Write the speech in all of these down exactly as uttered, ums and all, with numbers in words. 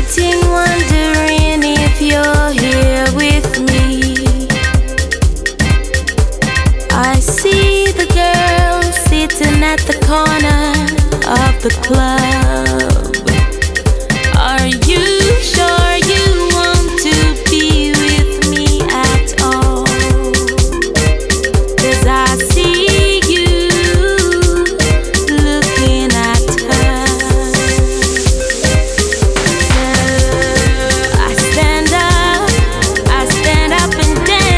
sitting wondering if you're here with me. I see the girl sitting at the corner of the club. Are you sure you want to be with me at all? 'Cause I see you looking at her. So I stand up, I stand up and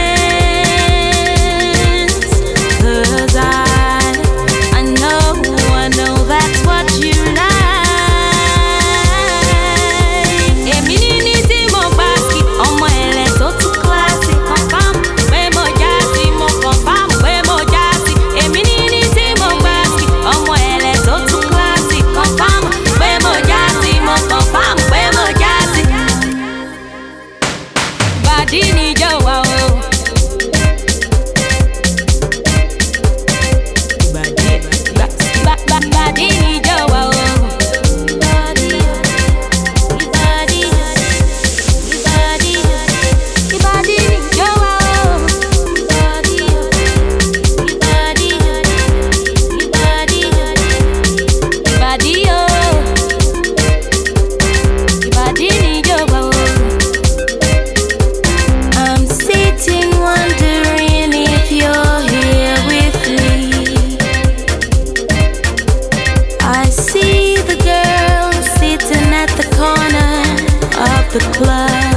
dance. 'Cause I, I know, I know that's what you like. Badini Jowa o Badini Jowa o the club.